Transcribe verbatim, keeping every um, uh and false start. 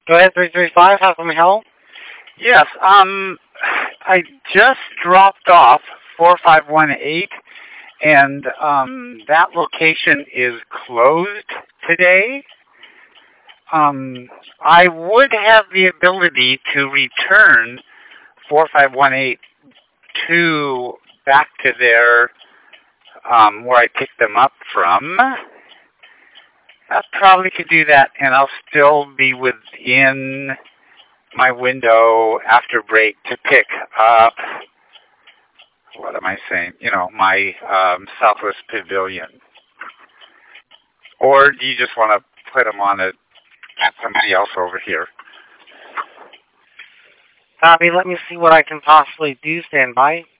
Go ahead, three three five. How can we help? Yes, um, I just dropped off four five one eight, and um, that location is closed today. Um, I would have the ability to return four five one eight to back to their um, where I picked them up from. I probably could do that, and I'll still be within my window after break to pick up, what am I saying, you know, my um, Southwest Pavilion. Or do you just want to put them on a, have somebody else over here? Copy, let me see what I can possibly do. Stand by.